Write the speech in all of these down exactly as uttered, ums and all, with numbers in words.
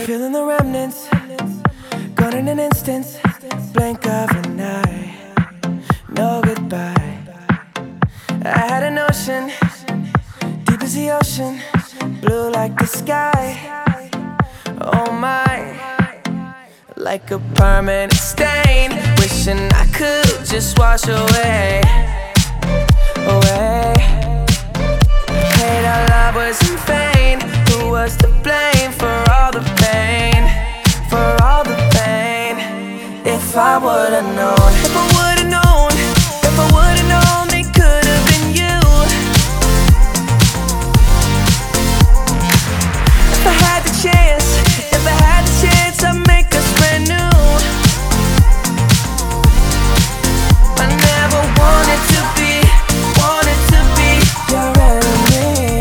Feeling the remnants, gone in an instant, blink of an eye, no goodbye. I had a notion, deep as the ocean, blue like the sky. Oh my, like a permanent stain, wishing I could just wash away, away. Hate our love was in vain. Who was to blame for all the pain, for all the pain? If I would've known, if I would've known, if I would've known it could've been you. If I had the chance, if I had the chance, I'd make us brand new. I never wanted to be, wanted to be your enemy.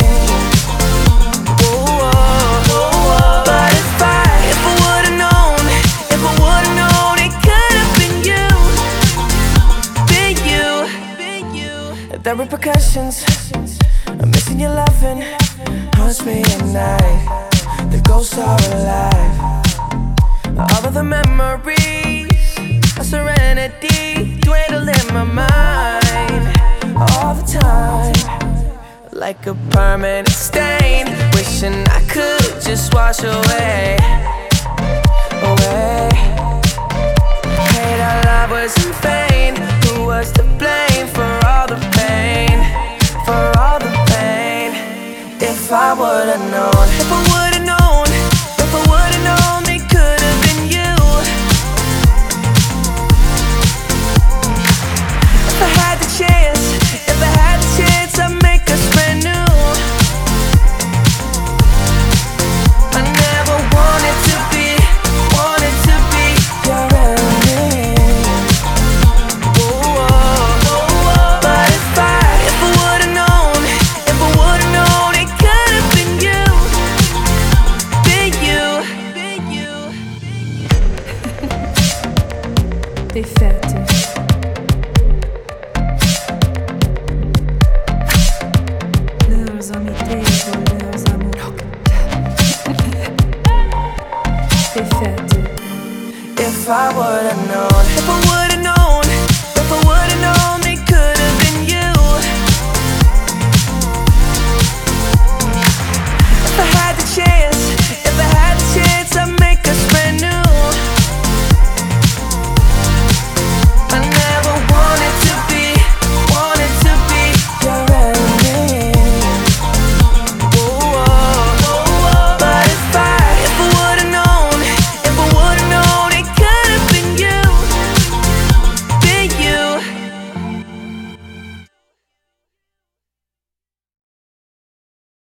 But if I, if I would've known, if I would've known it could've been you, been you, been you. The repercussions, I'm missing your loving, haunts me at night. The ghosts are alive. All of the memories of serenity dwindle in my mind all the time, like a permanent stain, wishing I could just wash away, away. Hate our love was in vain. Who was to blame for all the pain, for all the pain? If I would've known.